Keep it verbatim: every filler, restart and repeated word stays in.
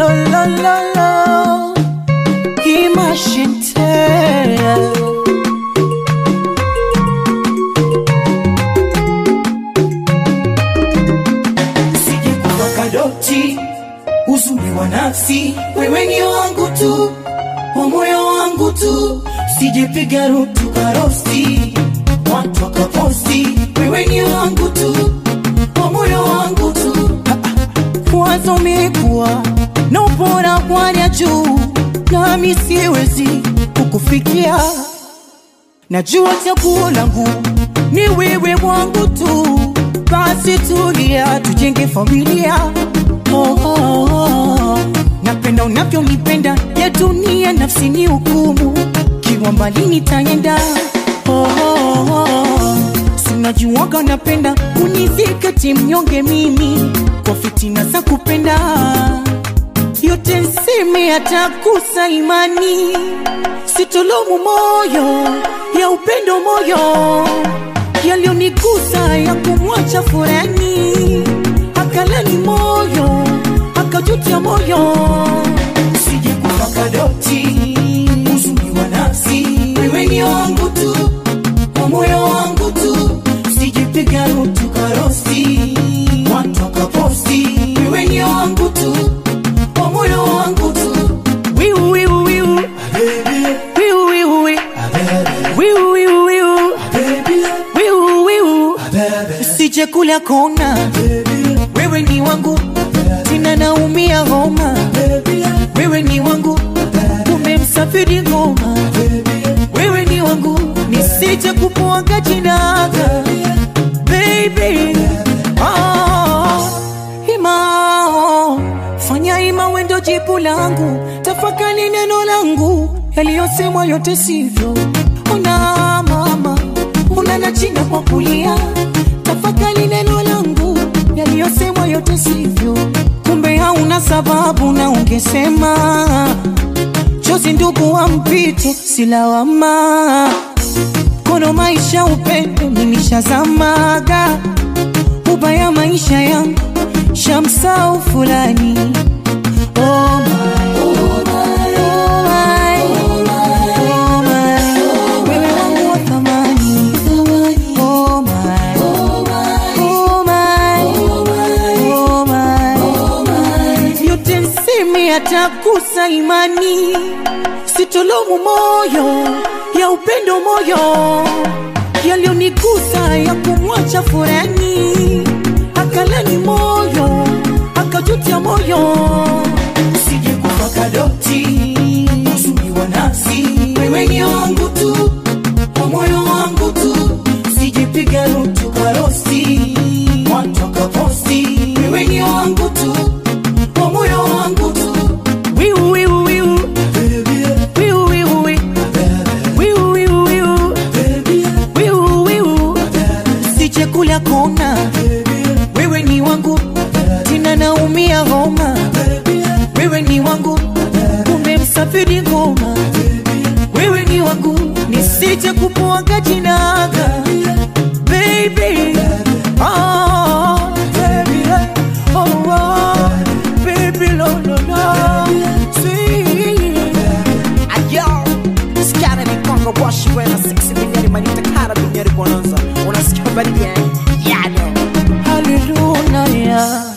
lo lo lo lo imashinte sije kuwa kadoti uzuri wa nafsi wewe ni wangu tu wa moyo wangu tu sije piga rutu karosti watu wakaposti wewe ni wangu tu wa moyo wangu tu wazo mekuwa na upora kwa juu nami siwezi kukufikia najua chaguo langu ni wewe wangu tu basi tulia tujenge familia oh, oh, oh. Napenda unavyonipenda ya dunia nafsi ni hukumu kiwa mbali nitaenda oh, oh, oh. Sinajuaga napenda unizika timnyonge mimi kwa fitina za kupenda yote nseme atakusa imani sitolomu moyo ya upendo moyo yalionigusa ya kumwacha furani akalani moyo akajutia moyo sije kuwa kadoti uzuri wa nafsi wewe ni wangu tu wa moyo wangu tu sije piga rutu karosti watu wakaposti wewe ni wangu tu wa moyo wangu tu wiu wiu wiu wiu wiu wiu wiu wiu wiu wiu sije kula kona wewe ni wangu tina naumia homa wewe ni wangu umemsafiri ngoma wewe ni wangu nisije kupuanga jinaga baby oh ima oh. Fanya ima wendo jibu langu tafakani neno langu yaliyosemwa yote sivyo ona mama unanachinda kwa kulia tafakani neno langu yaliyosemwa yote sivyo kumbe hauna sababu na ungesema chozi ndugu wa mpito silawama kono maisha upendo nilishazamaga ubaya maisha yangu shamsau fulani oh my, oh my, oh my, oh my, wewe wangu wa thamani oh my, oh my, oh my, yote nseme atakusa imani sitolomu moyo ya upendo moyo yalionigusa ya kumwacha furani akalani moyo akajutia moyo sije kuwa kadoti uzuri wa nafsi wewe ni wangu tu wa moyo wangu tu sije piga rutu karosti watu wakaposti wewe ni wangu tu wa moyo wangu tu wiu wiu wiu wiu wiu wiu wiu wiu wiu wiu sije kula kona wewe ni wangu tina naumia homa wewe ni wangu umemsafiri ngoma wewe ni wangu nisije kupuanga jinaga baby oh baby oh, oh baby lo lo lo see ayo skana ni kongo washi wena six million manita kara dunia bonanza unasikia bali yani hallelujah.